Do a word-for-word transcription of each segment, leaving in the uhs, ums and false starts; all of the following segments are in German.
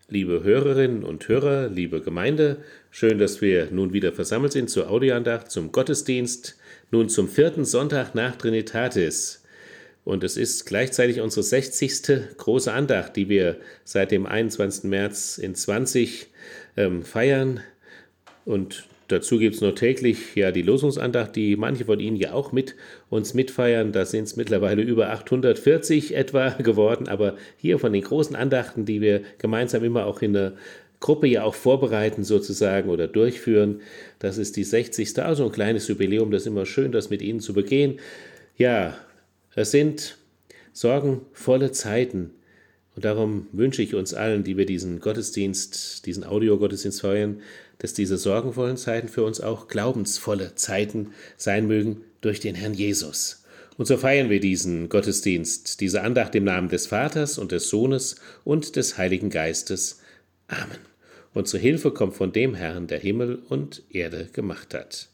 Liebe Hörerinnen und Hörer, liebe Gemeinde, schön, dass wir nun wieder versammelt sind zur Audioandacht, zum Gottesdienst, nun zum vierten Sonntag nach Trinitatis. Und es ist gleichzeitig unsere sechzigste große Andacht, die wir seit dem einundzwanzigsten März in zwanzig ähm, feiern. Und dazu gibt es noch täglich ja die Losungsandacht, die manche von Ihnen ja auch mit uns mitfeiern. Da sind es mittlerweile über achthundertvierzig etwa geworden. Aber hier von den großen Andachten, die wir gemeinsam immer auch in der Gruppe ja auch vorbereiten sozusagen oder durchführen, das ist die sechzigste. Also ein kleines Jubiläum, das ist immer schön, das mit Ihnen zu begehen. Ja, es sind sorgenvolle Zeiten. Und darum wünsche ich uns allen, die wir diesen Gottesdienst, diesen Audiogottesdienst feiern, dass diese sorgenvollen Zeiten für uns auch glaubensvolle Zeiten sein mögen durch den Herrn Jesus. Und so feiern wir diesen Gottesdienst, diese Andacht im Namen des Vaters und des Sohnes und des Heiligen Geistes. Amen. Unsere Hilfe kommt von dem Herrn, der Himmel und Erde gemacht hat.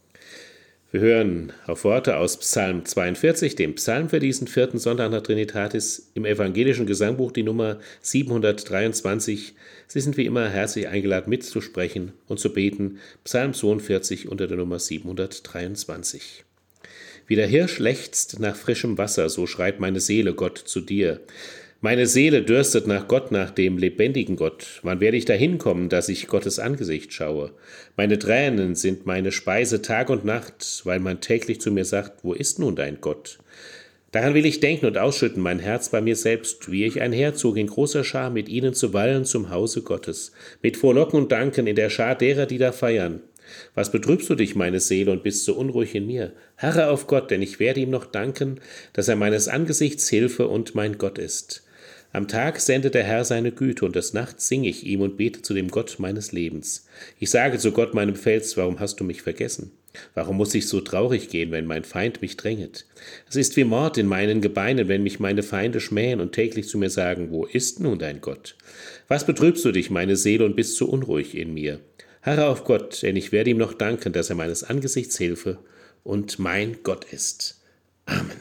Wir hören auf Worte aus Psalm zweiundvierzig, dem Psalm für diesen vierten Sonntag nach Trinitatis, im evangelischen Gesangbuch die Nummer siebenhundertdreiundzwanzig. Sie sind wie immer herzlich eingeladen mitzusprechen und zu beten. Psalm zweiundvierzig unter der Nummer siebenhundertdreiundzwanzig. Wie der Hirsch lechzt nach frischem Wasser, so schreit meine Seele Gott zu dir. Meine Seele dürstet nach Gott, nach dem lebendigen Gott. Wann werde ich dahin kommen, dass ich Gottes Angesicht schaue? Meine Tränen sind meine Speise Tag und Nacht, weil man täglich zu mir sagt, wo ist nun dein Gott? Daran will ich denken und ausschütten mein Herz bei mir selbst, wie ich einherzog in großer Schar mit ihnen zuweilen zum Hause Gottes, mit Frohlocken und Danken in der Schar derer, die da feiern. Was betrübst du dich, meine Seele, und bist so unruhig in mir? Harre auf Gott, denn ich werde ihm noch danken, dass er meines Angesichts Hilfe und mein Gott ist. Am Tag sendet der Herr seine Güte, und des Nachts singe ich ihm und bete zu dem Gott meines Lebens. Ich sage zu Gott, meinem Fels, warum hast du mich vergessen? Warum muss ich so traurig gehen, wenn mein Feind mich dränget? Es ist wie Mord in meinen Gebeinen, wenn mich meine Feinde schmähen und täglich zu mir sagen, wo ist nun dein Gott? Was betrübst du dich, meine Seele, und bist so unruhig in mir? Harre auf Gott, denn ich werde ihm noch danken, dass er meines Angesichts Hilfe und mein Gott ist. Amen.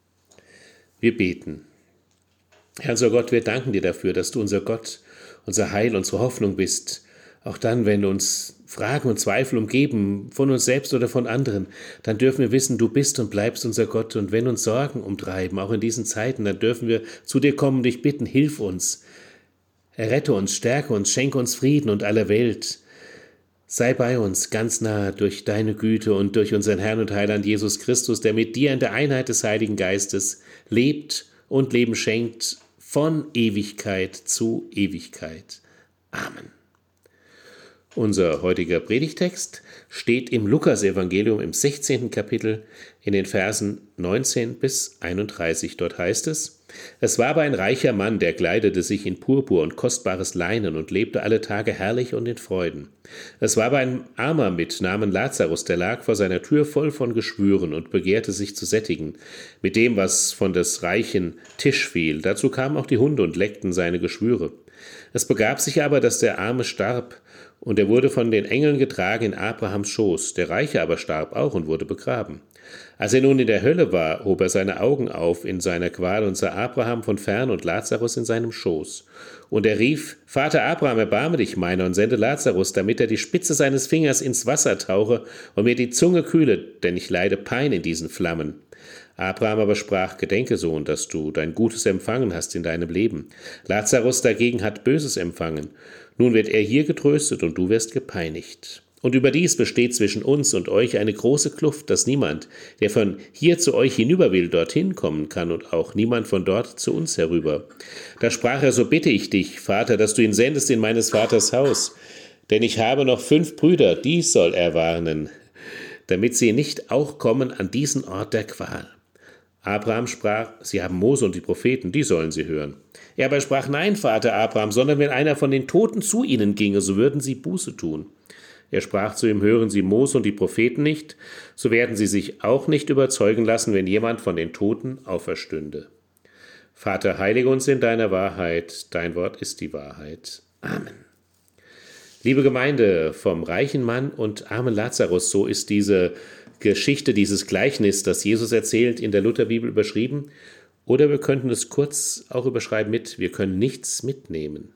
Wir beten. Herr, unser Gott, wir danken dir dafür, dass du unser Gott, unser Heil, unsere Hoffnung bist. Auch dann, wenn uns Fragen und Zweifel umgeben, von uns selbst oder von anderen, dann dürfen wir wissen, du bist und bleibst unser Gott. Und wenn uns Sorgen umtreiben, auch in diesen Zeiten, dann dürfen wir zu dir kommen und dich bitten, hilf uns. Errette uns, stärke uns, schenke uns Frieden und aller Welt. Sei bei uns ganz nah durch deine Güte und durch unseren Herrn und Heiland Jesus Christus, der mit dir in der Einheit des Heiligen Geistes lebt und Leben schenkt von Ewigkeit zu Ewigkeit. Amen. Unser heutiger Predigtext steht im Lukasevangelium im sechzehnten Kapitel in den Versen neunzehn bis einunddreißig. Dort heißt es: Es war aber ein reicher Mann, der kleidete sich in Purpur und kostbares Leinen und lebte alle Tage herrlich und in Freuden. Es war aber ein Armer mit Namen Lazarus, der lag vor seiner Tür voll von Geschwüren und begehrte sich zu sättigen mit dem, was von des Reichen Tisch fiel. Dazu kamen auch die Hunde und leckten seine Geschwüre. Es begab sich aber, dass der Arme starb, und er wurde von den Engeln getragen in Abrahams Schoß. Der Reiche aber starb auch und wurde begraben. Als er nun in der Hölle war, hob er seine Augen auf in seiner Qual und sah Abraham von fern und Lazarus in seinem Schoß. Und er rief: Vater Abraham, erbarme dich meiner und sende Lazarus, damit er die Spitze seines Fingers ins Wasser tauche und mir die Zunge kühle, denn ich leide Pein in diesen Flammen. Abraham aber sprach: Gedenke, Sohn, dass du dein Gutes empfangen hast in deinem Leben. Lazarus dagegen hat Böses empfangen. Nun wird er hier getröstet und du wirst gepeinigt. Und überdies besteht zwischen uns und euch eine große Kluft, dass niemand, der von hier zu euch hinüber will, dorthin kommen kann und auch niemand von dort zu uns herüber. Da sprach er: So bitte ich dich, Vater, dass du ihn sendest in meines Vaters Haus, denn ich habe noch fünf Brüder, die soll er warnen, damit sie nicht auch kommen an diesen Ort der Qual. Abraham sprach: Sie haben Mose und die Propheten, die sollen sie hören. Er aber sprach: Nein, Vater Abraham, sondern wenn einer von den Toten zu ihnen ginge, so würden sie Buße tun. Er sprach zu ihm: Hören Sie Mose und die Propheten nicht, so werden sie sich auch nicht überzeugen lassen, wenn jemand von den Toten auferstünde. Vater, heilige uns in deiner Wahrheit, dein Wort ist die Wahrheit. Amen. Liebe Gemeinde, vom reichen Mann und armen Lazarus, so ist diese Geschichte, dieses Gleichnis, das Jesus erzählt, in der Lutherbibel überschrieben. Oder wir könnten es kurz auch überschreiben mit: Wir können nichts mitnehmen.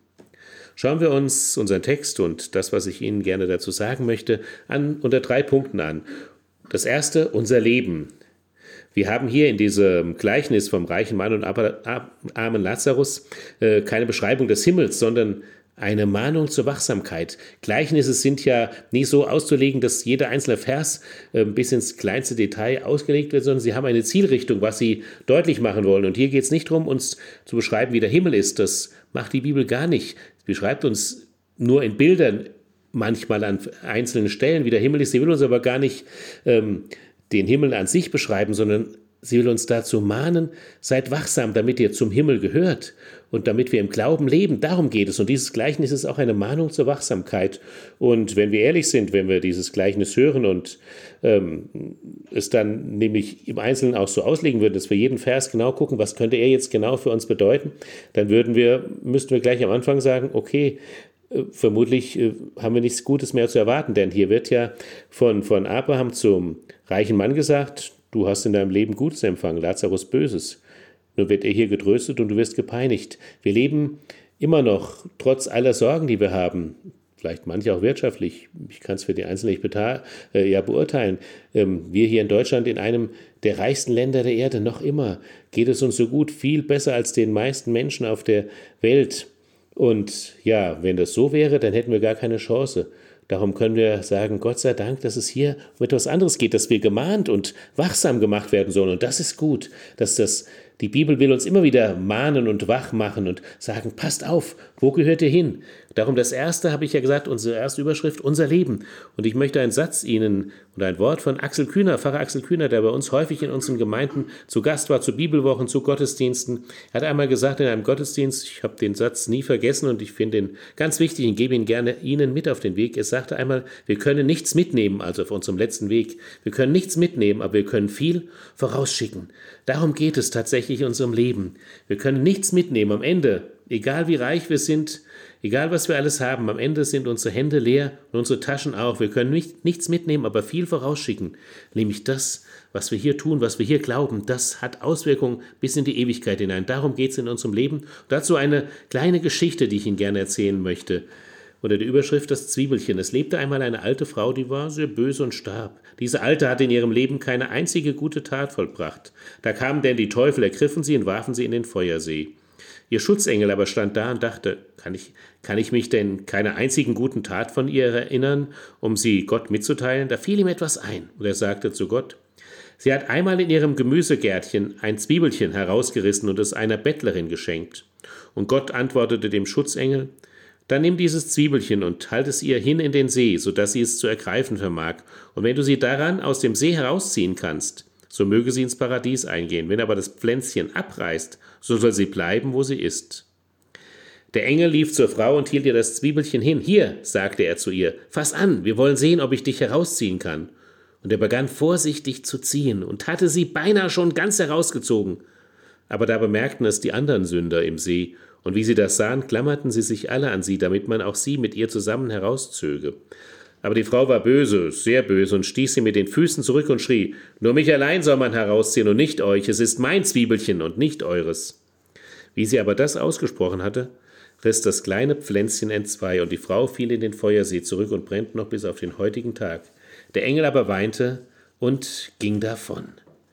Schauen wir uns unseren Text und das, was ich Ihnen gerne dazu sagen möchte, an, unter drei Punkten an. Das erste, unser Leben. Wir haben hier in diesem Gleichnis vom reichen Mann und armen Lazarus äh, keine Beschreibung des Himmels, sondern eine Mahnung zur Wachsamkeit. Gleichnisse sind ja nie so auszulegen, dass jeder einzelne Vers äh, bis ins kleinste Detail ausgelegt wird, sondern sie haben eine Zielrichtung, was sie deutlich machen wollen. Und hier geht es nicht darum, uns zu beschreiben, wie der Himmel ist. Das macht die Bibel gar nicht. Sie beschreibt uns nur in Bildern, manchmal an einzelnen Stellen, wie der Himmel ist. Sie will uns aber gar nicht ähm, den Himmel an sich beschreiben, sondern sie will uns dazu mahnen, seid wachsam, damit ihr zum Himmel gehört und damit wir im Glauben leben. Darum geht es. Und dieses Gleichnis ist auch eine Mahnung zur Wachsamkeit. Und wenn wir ehrlich sind, wenn wir dieses Gleichnis hören und ähm, es dann nämlich im Einzelnen auch so auslegen würden, dass wir jeden Vers genau gucken, was könnte er jetzt genau für uns bedeuten, dann würden wir, müssten wir gleich am Anfang sagen, okay, vermutlich haben wir nichts Gutes mehr zu erwarten, denn hier wird ja von, von Abraham zum reichen Mann gesagt, du hast in deinem Leben Gutes empfangen, Lazarus Böses. Nun wird er hier getröstet und du wirst gepeinigt. Wir leben immer noch, trotz aller Sorgen, die wir haben, vielleicht manche auch wirtschaftlich, ich kann es für die Einzelnen nicht beta- äh, ja, beurteilen, ähm, wir hier in Deutschland in einem der reichsten Länder der Erde, noch immer geht es uns so gut, viel besser als den meisten Menschen auf der Welt. Und ja, wenn das so wäre, dann hätten wir gar keine Chance. Darum können wir sagen, Gott sei Dank, dass es hier um etwas anderes geht, dass wir gemahnt und wachsam gemacht werden sollen. Und das ist gut, dass das, die Bibel will uns immer wieder mahnen und wach machen und sagen, passt auf, wo gehört ihr hin? Darum das Erste, habe ich ja gesagt, unsere erste Überschrift, unser Leben. Und ich möchte einen Satz Ihnen oder ein Wort von Axel Kühner, Pfarrer Axel Kühner, der bei uns häufig in unseren Gemeinden zu Gast war, zu Bibelwochen, zu Gottesdiensten. Er hat einmal gesagt in einem Gottesdienst, ich habe den Satz nie vergessen und ich finde ihn ganz wichtig und gebe ihn gerne Ihnen mit auf den Weg. Er sagte einmal, wir können nichts mitnehmen, also auf unserem letzten Weg. Wir können nichts mitnehmen, aber wir können viel vorausschicken. Darum geht es tatsächlich in unserem Leben. Wir können nichts mitnehmen. Am Ende, egal wie reich wir sind, egal was wir alles haben, am Ende sind unsere Hände leer und unsere Taschen auch. Wir können nicht, nichts mitnehmen, aber viel vorausschicken. Nämlich das, was wir hier tun, was wir hier glauben, das hat Auswirkungen bis in die Ewigkeit hinein. Darum geht es in unserem Leben. Und dazu eine kleine Geschichte, die ich Ihnen gerne erzählen möchte. Unter der Überschrift das Zwiebelchen. Es lebte einmal eine alte Frau, die war sehr böse und starb. Diese Alte hatte in ihrem Leben keine einzige gute Tat vollbracht. Da kamen denn die Teufel, ergriffen sie und warfen sie in den Feuersee. Ihr Schutzengel aber stand da und dachte, kann ich, kann ich mich denn keiner einzigen guten Tat von ihr erinnern, um sie Gott mitzuteilen? Da fiel ihm etwas ein und er sagte zu Gott, sie hat einmal in ihrem Gemüsegärtchen ein Zwiebelchen herausgerissen und es einer Bettlerin geschenkt. Und Gott antwortete dem Schutzengel, dann nimm dieses Zwiebelchen und halt es ihr hin in den See, sodass sie es zu ergreifen vermag. Und wenn du sie daran aus dem See herausziehen kannst, so möge sie ins Paradies eingehen. Wenn aber das Pflänzchen abreißt, so soll sie bleiben, wo sie ist. Der Engel lief zur Frau und hielt ihr das Zwiebelchen hin. Hier, sagte er zu ihr, fass an, wir wollen sehen, ob ich dich herausziehen kann. Und er begann vorsichtig zu ziehen und hatte sie beinahe schon ganz herausgezogen. Aber da bemerkten es die anderen Sünder im See, und wie sie das sahen, klammerten sie sich alle an sie, damit man auch sie mit ihr zusammen herauszöge. Aber die Frau war böse, sehr böse, und stieß sie mit den Füßen zurück und schrie, nur mich allein soll man herausziehen und nicht euch, es ist mein Zwiebelchen und nicht eures. Wie sie aber das ausgesprochen hatte, riss das kleine Pflänzchen entzwei, und die Frau fiel in den Feuersee zurück und brennt noch bis auf den heutigen Tag. Der Engel aber weinte und ging davon.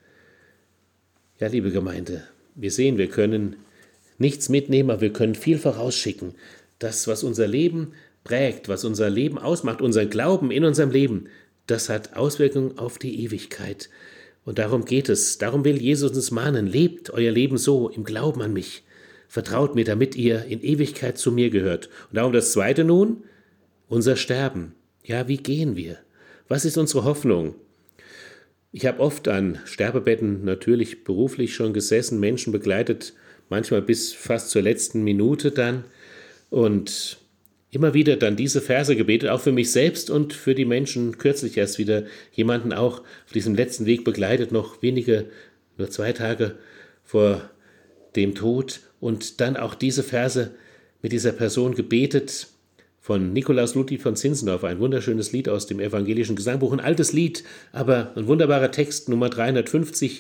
Ja, liebe Gemeinde, wir sehen, wir können nichts mitnehmen, aber wir können viel vorausschicken. Das, was unser Leben prägt, was unser Leben ausmacht, unseren Glauben in unserem Leben, das hat Auswirkungen auf die Ewigkeit. Und darum geht es. Darum will Jesus uns mahnen, lebt euer Leben so im Glauben an mich. Vertraut mir, damit ihr in Ewigkeit zu mir gehört. Und darum das Zweite nun, unser Sterben. Ja, wie gehen wir? Was ist unsere Hoffnung? Ich habe oft an Sterbebetten natürlich beruflich schon gesessen, Menschen begleitet, manchmal bis fast zur letzten Minute dann und immer wieder dann diese Verse gebetet, auch für mich selbst und für die Menschen. Kürzlich erst wieder jemanden auch auf diesem letzten Weg begleitet, noch wenige, nur zwei Tage vor dem Tod und dann auch diese Verse mit dieser Person gebetet von Nikolaus Ludwig von Zinzendorf, ein wunderschönes Lied aus dem evangelischen Gesangbuch, ein altes Lied, aber ein wunderbarer Text, Nummer dreihundertfünfzig,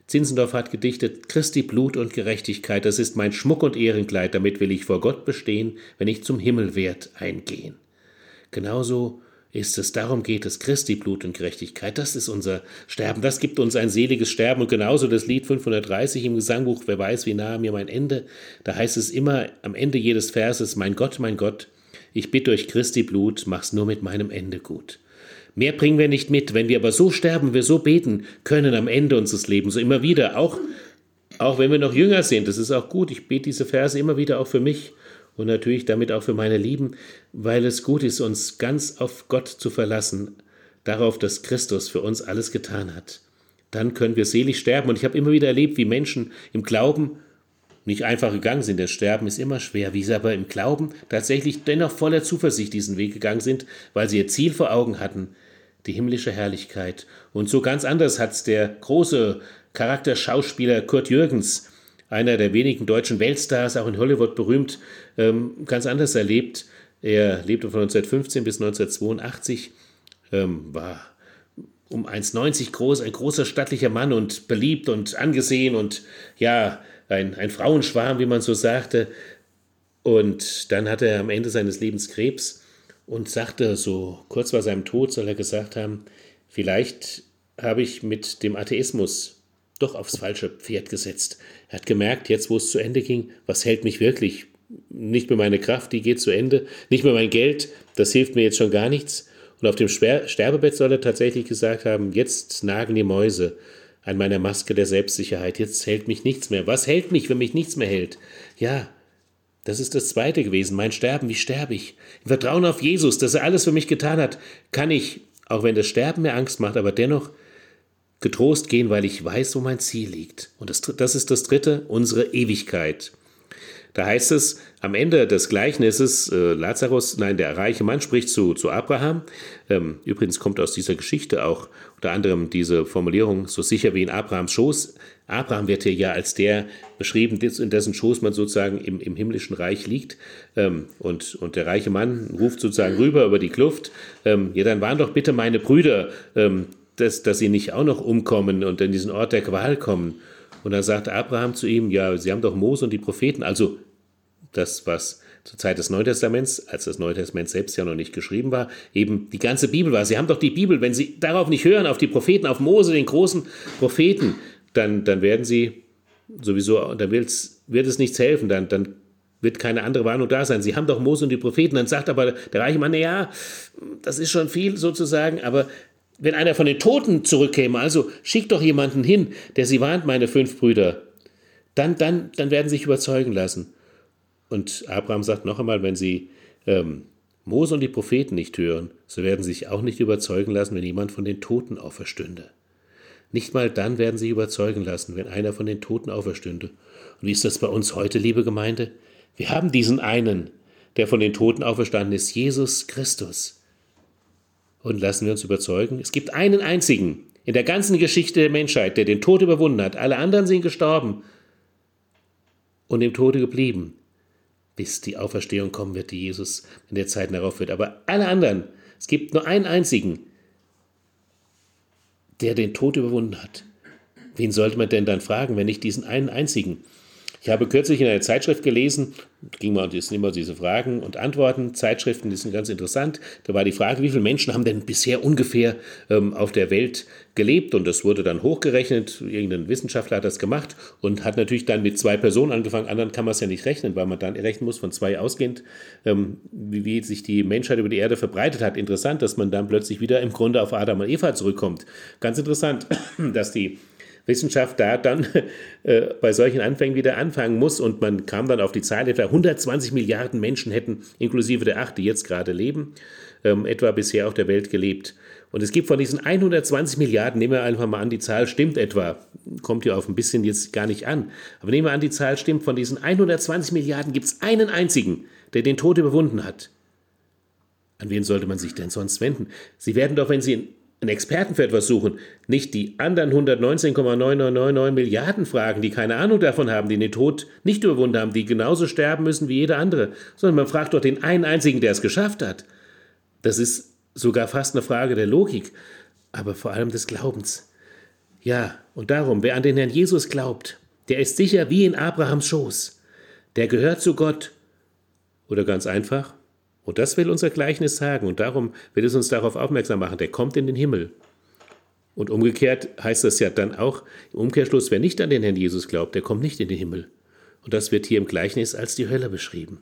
Zinzendorf hat gedichtet, Christi Blut und Gerechtigkeit, das ist mein Schmuck und Ehrenkleid, damit will ich vor Gott bestehen, wenn ich zum Himmel werd eingehen. Genauso ist es, darum geht es, Christi Blut und Gerechtigkeit, das ist unser Sterben, das gibt uns ein seliges Sterben. Und genauso das Lied fünfhundertdreißig im Gesangbuch, wer weiß, wie nahe mir mein Ende, da heißt es immer am Ende jedes Verses, mein Gott, mein Gott, ich bitte durch Christi Blut, mach's nur mit meinem Ende gut. Mehr bringen wir nicht mit, wenn wir aber so sterben, wir so beten können am Ende unseres Lebens, so immer wieder, auch, auch wenn wir noch jünger sind, das ist auch gut, ich bete diese Verse immer wieder auch für mich und natürlich damit auch für meine Lieben, weil es gut ist, uns ganz auf Gott zu verlassen, darauf, dass Christus für uns alles getan hat. Dann können wir selig sterben und ich habe immer wieder erlebt, wie Menschen im Glauben nicht einfach gegangen sind. Das Sterben ist immer schwer, wie sie aber im Glauben tatsächlich dennoch voller Zuversicht diesen Weg gegangen sind, weil sie ihr Ziel vor Augen hatten, die himmlische Herrlichkeit. Und so ganz anders hat es der große Charakterschauspieler Kurt Jürgens, einer der wenigen deutschen Weltstars, auch in Hollywood berühmt, ähm, ganz anders erlebt. Er lebte von neunzehnhundertfünfzehn bis neunzehnhundertzweiundachtzig, ähm, war um eins neunzig groß, ein großer stattlicher Mann und beliebt und angesehen und ja, ein, ein Frauenschwarm, wie man so sagte. Und dann hatte er am Ende seines Lebens Krebs und sagte, so kurz vor seinem Tod soll er gesagt haben, vielleicht habe ich mit dem Atheismus doch aufs falsche Pferd gesetzt. Er hat gemerkt, jetzt wo es zu Ende ging, was hält mich wirklich? Nicht mehr meine Kraft, die geht zu Ende, nicht mehr mein Geld, das hilft mir jetzt schon gar nichts. Und auf dem Sterbebett soll er tatsächlich gesagt haben, jetzt nagen die Mäuse an meiner Maske der Selbstsicherheit, jetzt hält mich nichts mehr. Was hält mich, wenn mich nichts mehr hält? Ja, das ist das Zweite gewesen, mein Sterben, wie sterbe ich? Im Vertrauen auf Jesus, dass er alles für mich getan hat, kann ich, auch wenn das Sterben mir Angst macht, aber dennoch getrost gehen, weil ich weiß, wo mein Ziel liegt. Und das, das ist das Dritte, unsere Ewigkeit. Da heißt es am Ende des Gleichnisses, äh, Lazarus, nein, der reiche Mann spricht zu, zu Abraham. Ähm, übrigens kommt aus dieser Geschichte auch unter anderem diese Formulierung, so sicher wie in Abrahams Schoß. Abraham wird hier ja als der beschrieben, in dessen Schoß man sozusagen im, im himmlischen Reich liegt. Ähm, und, und der reiche Mann ruft sozusagen rüber über die Kluft. Ähm, ja, dann waren doch bitte meine Brüder, ähm, dass, dass sie nicht auch noch umkommen und in diesen Ort der Qual kommen. Und dann sagt Abraham zu ihm, ja, sie haben doch Mose und die Propheten, also das, was zur Zeit des Neuen Testaments, als das Neue Testament selbst ja noch nicht geschrieben war, eben die ganze Bibel war. Sie haben doch die Bibel, wenn sie darauf nicht hören, auf die Propheten, auf Mose, den großen Propheten, dann, dann werden sie sowieso, dann wird es nichts helfen, dann, dann wird keine andere Warnung da sein. Sie haben doch Mose und die Propheten. Dann sagt aber der reiche Mann, ja, das ist schon viel sozusagen, aber wenn einer von den Toten zurückkäme, also schickt doch jemanden hin, der sie warnt, meine fünf Brüder, dann, dann, dann werden sie sich überzeugen lassen. Und Abraham sagt noch einmal, wenn sie ähm, Mose und die Propheten nicht hören, so werden sie sich auch nicht überzeugen lassen, wenn jemand von den Toten auferstünde. Nicht mal dann werden sie überzeugen lassen, wenn einer von den Toten auferstünde. Und wie ist das bei uns heute, liebe Gemeinde? Wir haben diesen einen, der von den Toten auferstanden ist, Jesus Christus. Und lassen wir uns überzeugen, es gibt einen einzigen in der ganzen Geschichte der Menschheit, der den Tod überwunden hat. Alle anderen sind gestorben und im Tode geblieben, bis die Auferstehung kommen wird, die Jesus in der Zeit darauf wird. Aber alle anderen, es gibt nur einen einzigen, der den Tod überwunden hat. Wen sollte man denn dann fragen, wenn nicht diesen einen einzigen? Ich habe kürzlich in einer Zeitschrift gelesen, ging mal, das sind immer diese Fragen und Antworten, Zeitschriften, die sind ganz interessant. Da war die Frage, wie viele Menschen haben denn bisher ungefähr ähm, auf der Welt gelebt? Und das wurde dann hochgerechnet, irgendein Wissenschaftler hat das gemacht und hat natürlich dann mit zwei Personen angefangen. Anderen kann man es ja nicht rechnen, weil man dann rechnen muss, von zwei ausgehend, ähm, wie, wie sich die Menschheit über die Erde verbreitet hat. Interessant, dass man dann plötzlich wieder im Grunde auf Adam und Eva zurückkommt. Ganz interessant, dass die Wissenschaft da dann äh, bei solchen Anfängen wieder anfangen muss und man kam dann auf die Zahl, etwa hundertzwanzig Milliarden Menschen hätten, inklusive der acht, die jetzt gerade leben, ähm, etwa bisher auf der Welt gelebt. Und es gibt von diesen hundertzwanzig Milliarden, nehmen wir einfach mal an, die Zahl stimmt etwa, kommt ja auf ein bisschen jetzt gar nicht an, aber nehmen wir an, die Zahl stimmt, von diesen hundertzwanzig Milliarden gibt es einen einzigen, der den Tod überwunden hat. An wen sollte man sich denn sonst wenden? Sie werden doch, wenn Sie einen Experten für etwas suchen, nicht die anderen hundertneunzehn Komma neun neun neun neun Milliarden fragen, die keine Ahnung davon haben, die den Tod nicht überwunden haben, die genauso sterben müssen wie jeder andere, sondern man fragt doch den einen einzigen, der es geschafft hat. Das ist sogar fast eine Frage der Logik, aber vor allem des Glaubens. Ja, und darum, wer an den Herrn Jesus glaubt, der ist sicher wie in Abrahams Schoß. Der gehört zu Gott. Oder ganz einfach, und das will unser Gleichnis sagen, und darum will es uns darauf aufmerksam machen, der kommt in den Himmel. Und umgekehrt heißt das ja dann auch, im Umkehrschluss, wer nicht an den Herrn Jesus glaubt, der kommt nicht in den Himmel. Und das wird hier im Gleichnis als die Hölle beschrieben.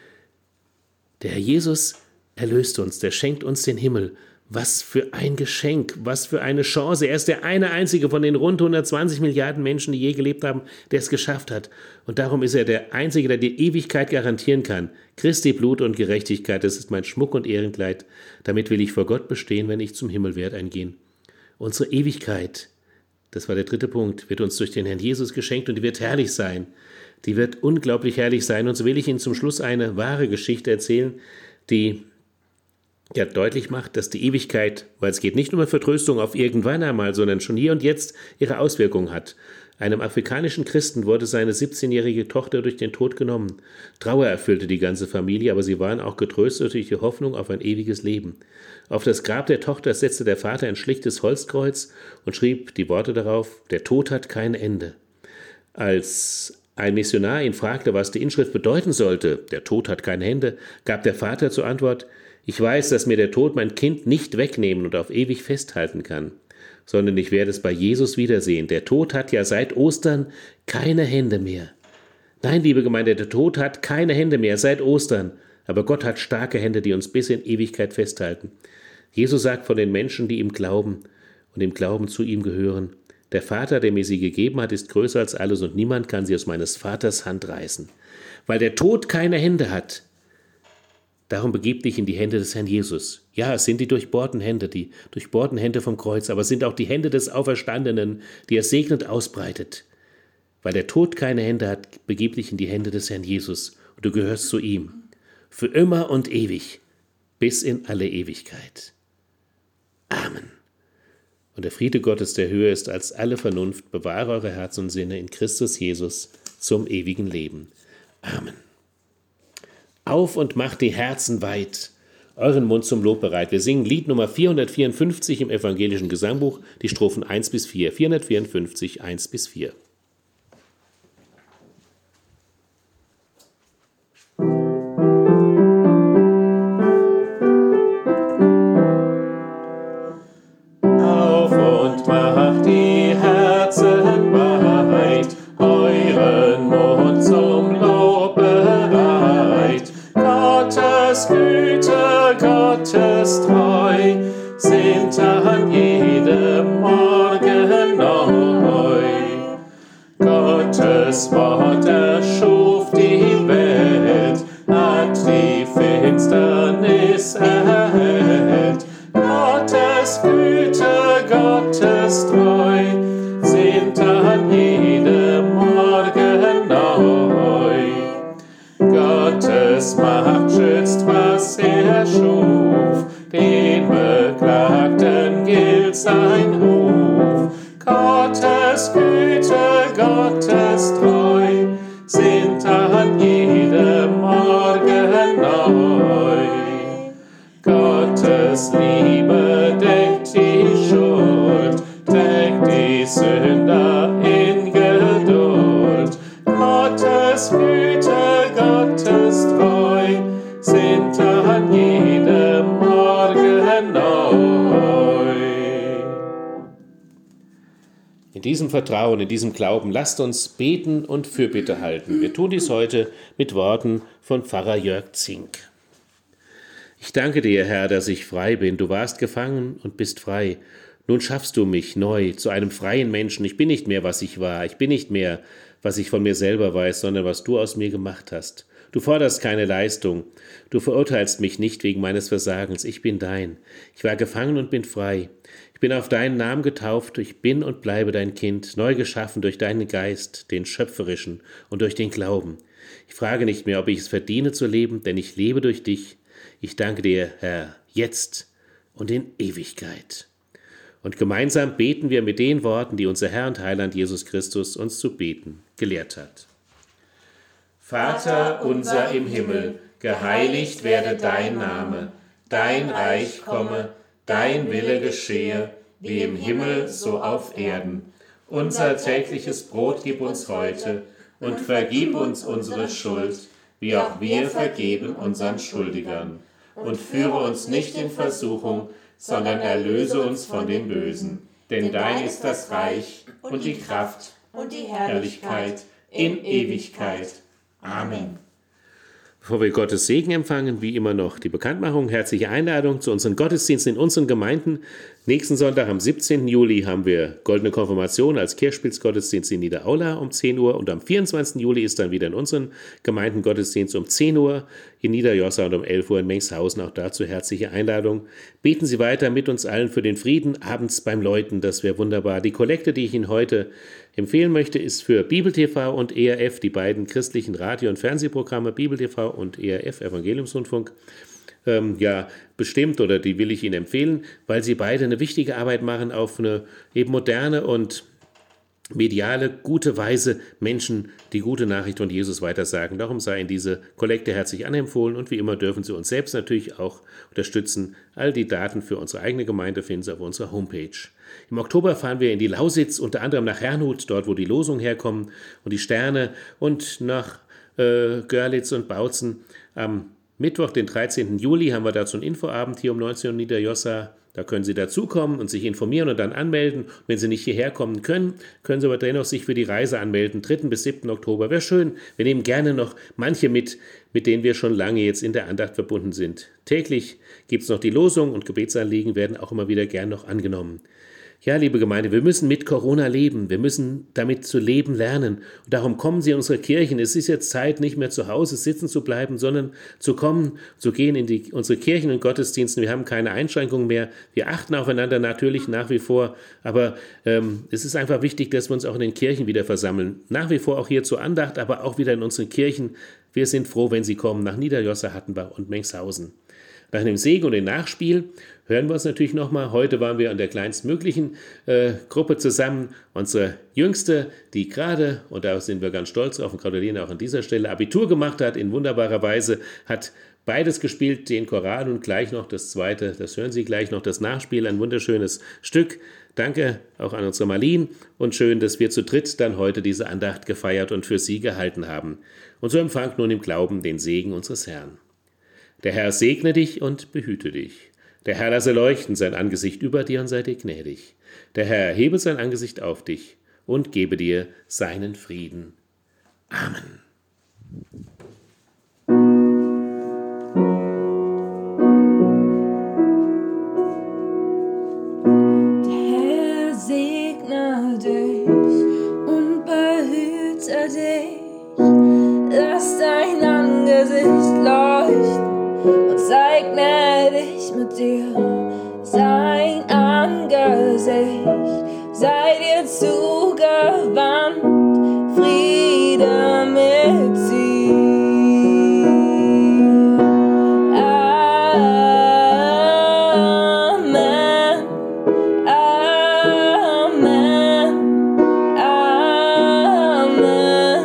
Der Herr Jesus erlöst uns, der schenkt uns den Himmel. Was für ein Geschenk, was für eine Chance. Er ist der eine einzige von den rund hundertzwanzig Milliarden Menschen, die je gelebt haben, der es geschafft hat. Und darum ist er der Einzige, der die Ewigkeit garantieren kann. Christi Blut und Gerechtigkeit, das ist mein Schmuck und Ehrenkleid. Damit will ich vor Gott bestehen, wenn ich zum Himmel werde eingehen. Unsere Ewigkeit, das war der dritte Punkt, wird uns durch den Herrn Jesus geschenkt und die wird herrlich sein. Die wird unglaublich herrlich sein. Und so will ich Ihnen zum Schluss eine wahre Geschichte erzählen, die ja deutlich macht, dass die Ewigkeit, weil es geht nicht nur um Vertröstung auf irgendwann einmal, sondern schon hier und jetzt ihre Auswirkungen hat. Einem afrikanischen Christen wurde seine siebzehnjährige Tochter durch den Tod genommen. Trauer erfüllte die ganze Familie, aber sie waren auch getröstet durch die Hoffnung auf ein ewiges Leben. Auf das Grab der Tochter setzte der Vater ein schlichtes Holzkreuz und schrieb die Worte darauf: Der Tod hat kein Ende. Als ein Missionar ihn fragte, was die Inschrift bedeuten sollte, der Tod hat keine Hände, gab der Vater zur Antwort: Ich weiß, dass mir der Tod mein Kind nicht wegnehmen und auf ewig festhalten kann, sondern ich werde es bei Jesus wiedersehen. Der Tod hat ja seit Ostern keine Hände mehr. Nein, liebe Gemeinde, der Tod hat keine Hände mehr seit Ostern, aber Gott hat starke Hände, die uns bis in Ewigkeit festhalten. Jesus sagt von den Menschen, die ihm glauben und im Glauben zu ihm gehören: Der Vater, der mir sie gegeben hat, ist größer als alles und niemand kann sie aus meines Vaters Hand reißen. Weil der Tod keine Hände hat, darum begib dich in die Hände des Herrn Jesus. Ja, es sind die durchbohrten Hände, die durchbohrten Hände vom Kreuz, aber es sind auch die Hände des Auferstandenen, die er segnet ausbreitet. Weil der Tod keine Hände hat, begib dich in die Hände des Herrn Jesus und du gehörst zu ihm. Für immer und ewig, bis in alle Ewigkeit. Amen. Und der Friede Gottes, der höher ist als alle Vernunft, bewahre eure Herzen und Sinne in Christus Jesus zum ewigen Leben. Amen. Auf und macht die Herzen weit, euren Mund zum Lob bereit. Wir singen Lied Nummer vierhundertvierundfünfzig im evangelischen Gesangbuch, die Strophen eins bis vier. vierhundertvierundfünfzig, eins bis vier. Auf und macht die Herzen weit, euren Mund zum Lob bereit. Gottes Güte, Gottes Treu sind an jedem Morgen neu. Gottes Wort erschuf die Welt, hat die Finsternis erhellt. Gottes Güte, Gottes Treu sind an jedem Morgen neu. Gottes Macht schützt, was er schuf, den Beklagten gilt sein Ruf. Gottes Güte, Gottes Treu sind an jedem Morgen neu. Gottes Liebe deckt die Schuld, trägt die Sünder in Geduld. Gottes Güte, Gottes Treu sind an jedem Morgen neu. In diesem Vertrauen, in diesem Glauben, lasst uns beten und Fürbitte halten. Wir tun dies heute mit Worten von Pfarrer Jörg Zink. Ich danke dir, Herr, dass ich frei bin. Du warst gefangen und bist frei. Nun schaffst du mich neu zu einem freien Menschen. Ich bin nicht mehr, was ich war. Ich bin nicht mehr, was ich von mir selber weiß, sondern was du aus mir gemacht hast. Du forderst keine Leistung. Du verurteilst mich nicht wegen meines Versagens. Ich bin dein. Ich war gefangen und bin frei. Ich bin auf deinen Namen getauft. Ich bin und bleibe dein Kind, neu geschaffen durch deinen Geist, den Schöpferischen, und durch den Glauben. Ich frage nicht mehr, ob ich es verdiene zu leben, denn ich lebe durch dich. Ich danke dir, Herr, jetzt und in Ewigkeit. Und gemeinsam beten wir mit den Worten, die unser Herr und Heiland Jesus Christus uns zu beten gelehrt hat. Vater unser im Himmel, geheiligt werde dein Name, dein Reich komme, dein Wille geschehe, wie im Himmel, so auf Erden. Unser tägliches Brot gib uns heute und vergib uns unsere Schuld, wie auch wir vergeben unseren Schuldigern. Und führe uns nicht in Versuchung, sondern erlöse uns von dem Bösen. Denn dein ist das Reich und die Kraft und die Herrlichkeit in Ewigkeit. Amen. Bevor wir Gottes Segen empfangen, wie immer noch die Bekanntmachung, herzliche Einladung zu unseren Gottesdiensten in unseren Gemeinden. Nächsten Sonntag am siebzehnten Juli haben wir Goldene Konfirmation als Kirchspielsgottesdienst in Niederaula um zehn Uhr und am vierundzwanzigsten Juli ist dann wieder in unseren Gemeinden Gottesdienst um zehn Uhr in Niederjossa und um elf Uhr in Mengshausen. Auch dazu herzliche Einladung. Beten Sie weiter mit uns allen für den Frieden abends beim Läuten, das wäre wunderbar. Die Kollekte, die ich Ihnen heute empfehlen möchte, ist für Bibel T V und E R F, die beiden christlichen Radio- und Fernsehprogramme Bibel T V und E R F, Evangeliumsrundfunk, ähm, ja, bestimmt, oder die will ich Ihnen empfehlen, weil sie beide eine wichtige Arbeit machen auf eine eben moderne und mediale, gute Weise Menschen die gute Nachricht von Jesus weitersagen. Darum sei Ihnen diese Kollekte herzlich anempfohlen und wie immer dürfen Sie uns selbst natürlich auch unterstützen. All die Daten für unsere eigene Gemeinde finden Sie auf unserer Homepage. Im Oktober fahren wir in die Lausitz, unter anderem nach Herrnhut, dort wo die Losungen herkommen und die Sterne, und nach äh, Görlitz und Bautzen. Am Mittwoch, den dreizehnten Juli, haben wir dazu einen Infoabend hier um neunzehn Uhr in Niederjossa. Da können Sie dazukommen und sich informieren und dann anmelden. Wenn Sie nicht hierher kommen können, können Sie aber dennoch sich für die Reise anmelden. dritten bis siebten Oktober wäre schön. Wir nehmen gerne noch manche mit, mit denen wir schon lange jetzt in der Andacht verbunden sind. Täglich gibt es noch die Losung und Gebetsanliegen werden auch immer wieder gern noch angenommen. Ja, liebe Gemeinde, wir müssen mit Corona leben. Wir müssen damit zu leben lernen. Und darum kommen Sie in unsere Kirchen. Es ist jetzt Zeit, nicht mehr zu Hause sitzen zu bleiben, sondern zu kommen, zu gehen in die, unsere Kirchen und Gottesdiensten. Wir haben keine Einschränkungen mehr. Wir achten aufeinander natürlich nach wie vor. Aber ähm, es ist einfach wichtig, dass wir uns auch in den Kirchen wieder versammeln. Nach wie vor auch hier zur Andacht, aber auch wieder in unseren Kirchen. Wir sind froh, wenn Sie kommen nach Niederjossa, Hattenbach und Mengshausen. Nach dem Segen und dem Nachspiel hören wir uns natürlich nochmal. Heute waren wir in der kleinstmöglichen äh, Gruppe zusammen. Unsere Jüngste, die gerade, und da sind wir ganz stolz drauf und gratulieren auch an dieser Stelle, Abitur gemacht hat, in wunderbarer Weise, hat beides gespielt, den Choral und gleich noch das zweite, das hören Sie gleich noch, das Nachspiel, ein wunderschönes Stück. Danke auch an unsere Marlene und schön, dass wir zu dritt dann heute diese Andacht gefeiert und für Sie gehalten haben. Und so empfangt nun im Glauben den Segen unseres Herrn. Der Herr segne dich und behüte dich. Der Herr lasse leuchten sein Angesicht über dir und sei dir gnädig. Der Herr erhebe sein Angesicht auf dich und gebe dir seinen Frieden. Amen. Der Herr segne dich und behüte dich. Lass dein Angesicht leuchten und sei gnädig mit dir, sein Angesicht sei dir zugewandt, Friede mit dir. Amen, Amen, Amen,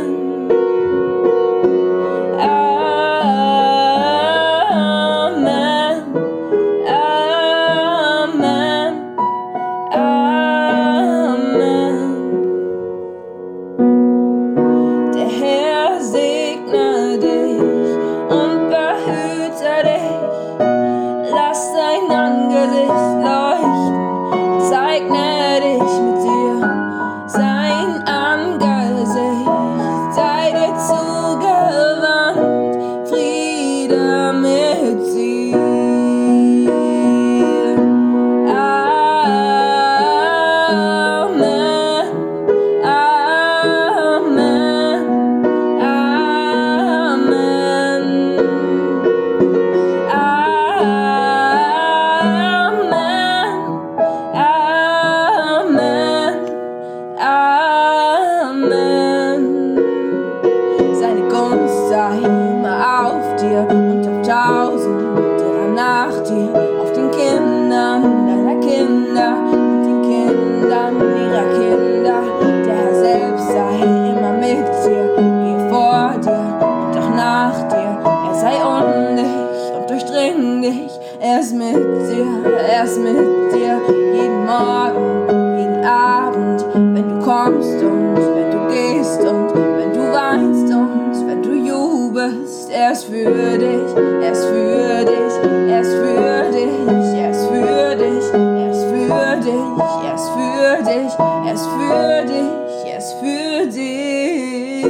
er ist mit dir, er ist mit dir, jeden Morgen, jeden Abend, wenn du kommst und wenn du gehst und wenn du weinst und wenn du jubelst, er ist für dich, er ist für dich, er ist für dich, er ist für dich, er ist für dich, er ist für dich, er ist für dich, er ist für dich.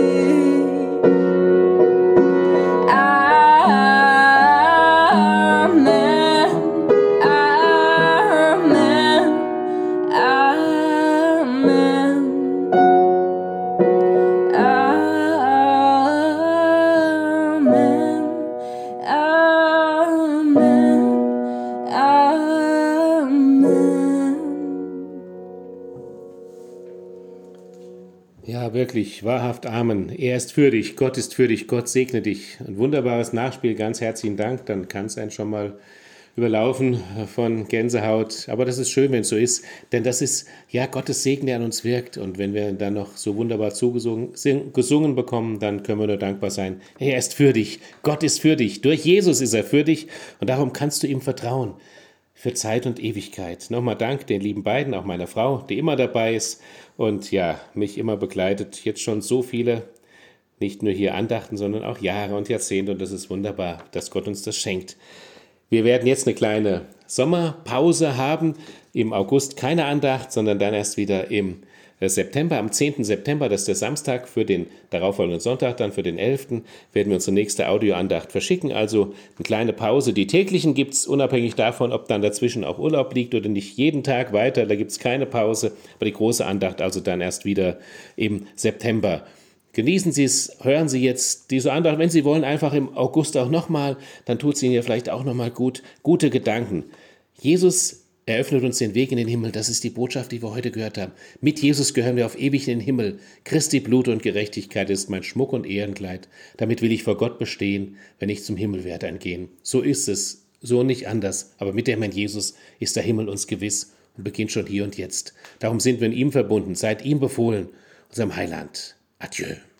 Ja, wirklich, wahrhaft Amen. Er ist für dich, Gott ist für dich, Gott segne dich. Ein wunderbares Nachspiel, ganz herzlichen Dank. Dann kann es einen schon mal überlaufen von Gänsehaut. Aber das ist schön, wenn es so ist, denn das ist, ja, Gottes Segen, der an uns wirkt. Und wenn wir dann noch so wunderbar zugesungen sing, gesungen bekommen, dann können wir nur dankbar sein. Er ist für dich, Gott ist für dich. Durch Jesus ist er für dich und darum kannst du ihm vertrauen. Für Zeit und Ewigkeit. Nochmal Dank den lieben beiden, auch meiner Frau, die immer dabei ist und ja, mich immer begleitet. Jetzt schon so viele, nicht nur hier Andachten, sondern auch Jahre und Jahrzehnte und das ist wunderbar, dass Gott uns das schenkt. Wir werden jetzt eine kleine Sommerpause haben. Im August keine Andacht, sondern dann erst wieder im September, am zehnten September, das ist der Samstag, für den darauffolgenden Sonntag, dann für den elften werden wir unsere nächste Audioandacht verschicken. Also eine kleine Pause. Die täglichen gibt es unabhängig davon, ob dann dazwischen auch Urlaub liegt oder nicht, jeden Tag weiter. Da gibt es keine Pause, aber die große Andacht also dann erst wieder im September. Genießen Sie es, hören Sie jetzt diese Andacht, wenn Sie wollen, einfach im August auch nochmal, dann tut es Ihnen ja vielleicht auch nochmal gut. Gute Gedanken. Jesus eröffnet uns den Weg in den Himmel. Das ist die Botschaft, die wir heute gehört haben. Mit Jesus gehören wir auf ewig in den Himmel. Christi Blut und Gerechtigkeit ist mein Schmuck und Ehrenkleid. Damit will ich vor Gott bestehen, wenn ich zum Himmel werde eingehen. So ist es, so nicht anders. Aber mit dem Herrn Jesus ist der Himmel uns gewiss und beginnt schon hier und jetzt. Darum sind wir in ihm verbunden, seid ihm befohlen, unserem Heiland. Adieu.